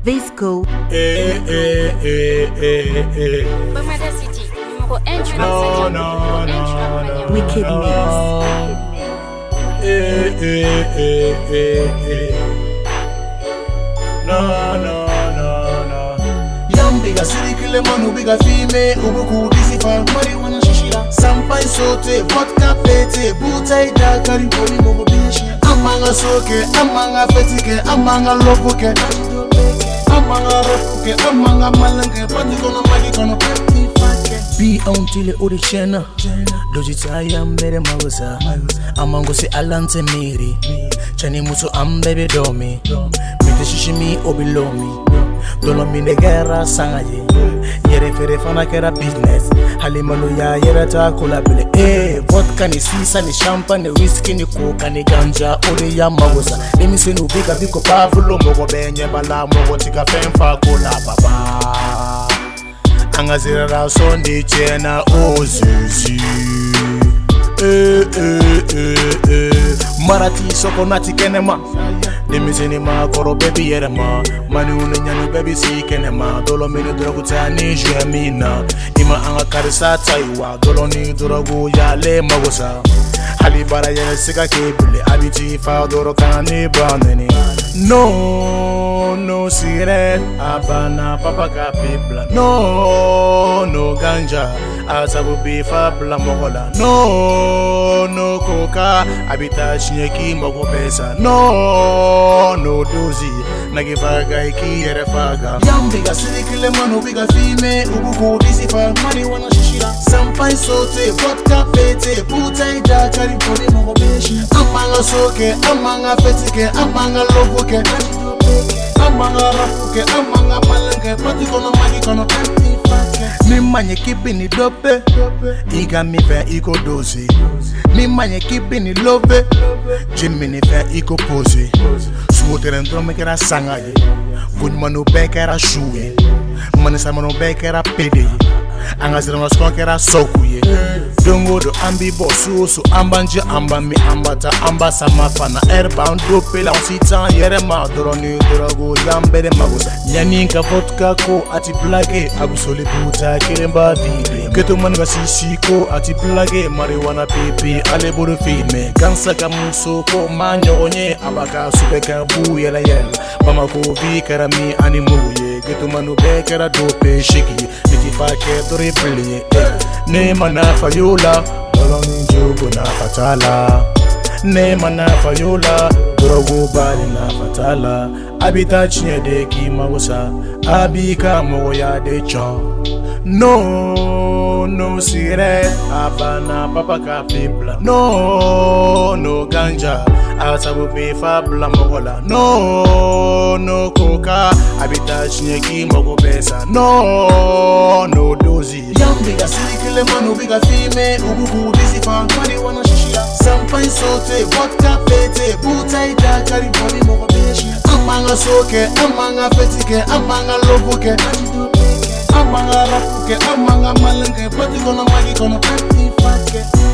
Visco. City, numéro 1 du Lac. Wicked Mix. No. Yam biga sirikile manu biga fime ubuku disifa marijuana shishira sampai sote vodka pete butai dakari poli mogo bishi amanga soke amanga fetike amanga lokuke amanga rokuke amanga malange pati kono magi kono Be on tile uri chena Doji taya mbere magusa Amango si alante miri Chani musu ambebe domi Mite shishimi obilomi Dolo mine gera sangaye Yere fere fana kera business Halimanu ya yere ta kula bile vodka ni sisa ni champagne ni whisky ni coca ni ganja Uri ya magusa Nimi sinu bika biko pavulo Mogo benye bala mogo tika femfa kula baba Angazira ra sondi chena ozizi Marati soko nati kenema Demisini ma koro baby yerema Mani unenyanu baby si kenema Dolo mini drogu tani juemina Ima anga karisa taiwa Dolo ni drogu ya le magosa Halibara yene sika kebule Abiti fa doro kani bandeni No cigarette Abana papa ka pibla No ganja Asabu bifa bla mogola No coca Abita chinyeki mogo pesa No dozi Nagifaga iki yere faga Yambiga sirikile manu biga fime Ubuku disifa marijuana shishira Sampai sote vodka pete Butai dakari poli mogo beshi Amanga soke amanga fetike amanga lokuke Amanga rafuke amanga malange pati kono magi kono Mi manye kibi ni dope Iga mi fe iko dozi Mi manye kibi ni love Jimmy ni fe iko pose Suotere ndrome kera sangaye Kunyumanu be kera shuye Manisamanu be kera pede Angazira maskon kera sokuye Dongo do ambi bosu so ambanje ambami ambata ambasa mafana airbound dope la onsita yere ma doroni dorogo yambere magosa Nyaninka vodka ko ati plage abusole buta keremba vide Keto manga sisi ko ati plage marijuana pepe ale boro filme Gansa kamuso ko manyo onye abaka supeka bu yela Bamako vi karami animuye Keto manu be kera dope shiki Mitifa ke dore plie Nema na fayola Doloni jugo na fatala Nema na fayola Dorogo bali na fatala Abita chinye de ki magosa Abika moya de chan No cigarette Abana papa ka pibla No ganja Asabu bifa bla mogola No coca Abita chinyeki mogo pesa No dozi Yambiga sirikile manu biga fime Ubuku disifa marijuana shishira Sampai sote vodka pete Butai dakari poli mogo beshi Amanga soke amanga fetike amanga lokuke Amanga rafuke amanga malange pati kono magi kono